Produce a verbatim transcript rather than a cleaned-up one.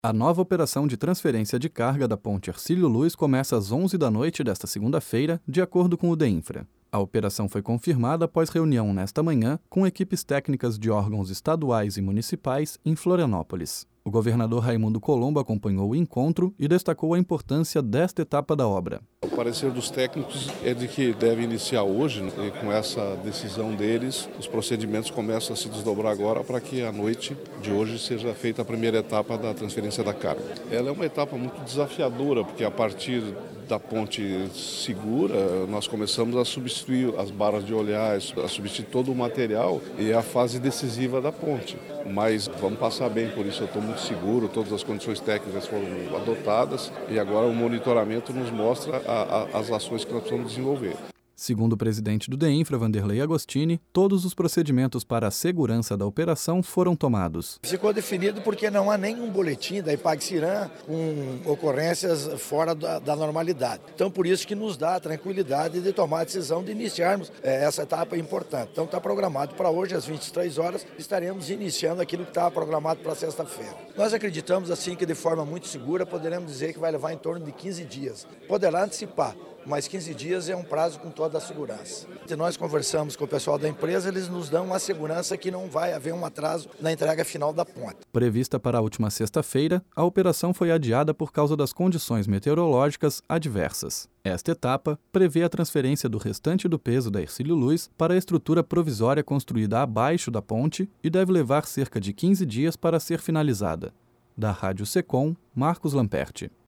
A nova operação de transferência de carga da ponte Hercílio Luz começa às onze da noite desta segunda-feira, de acordo com o DEINFRA. A operação foi confirmada após reunião nesta manhã com equipes técnicas de órgãos estaduais e municipais em Florianópolis. O governador Raimundo Colombo acompanhou o encontro e destacou a importância desta etapa da obra. O parecer dos técnicos é de que deve iniciar hoje, né? E com essa decisão deles, os procedimentos começam a se desdobrar agora para que à noite de hoje seja feita a primeira etapa da transferência da carga. Ela é uma etapa muito desafiadora, porque a partir da ponte segura, nós começamos a substituir as barras de olhar, a substituir todo o material, e é a fase decisiva da ponte. Mas vamos passar bem por isso, eu estou muito seguro, todas as condições técnicas foram adotadas e agora o monitoramento nos mostra a, a, as ações que nós precisamos desenvolver. Segundo o presidente do DEINFRA, Vanderlei Agostini, todos os procedimentos para a segurança da operação foram tomados. Ficou definido porque não há nenhum boletim da Ipagciram com ocorrências fora da, da normalidade. Então, por isso que nos dá a tranquilidade de tomar a decisão de iniciarmos é, essa etapa importante. Então, está programado para hoje, às vinte e três horas, estaremos iniciando aquilo que estava programado para sexta-feira. Nós acreditamos, assim, que de forma muito segura, poderemos dizer que vai levar em torno de quinze dias. Poderá antecipar, mas quinze dias é um prazo com toda a segurança. Se nós conversamos com o pessoal da empresa, eles nos dão a segurança que não vai haver um atraso na entrega final da ponte. Prevista para a última sexta-feira, a operação foi adiada por causa das condições meteorológicas adversas. Esta etapa prevê a transferência do restante do peso da Hercílio Luz para a estrutura provisória construída abaixo da ponte e deve levar cerca de quinze dias para ser finalizada. Da Rádio Secom, Marcos Lamperti.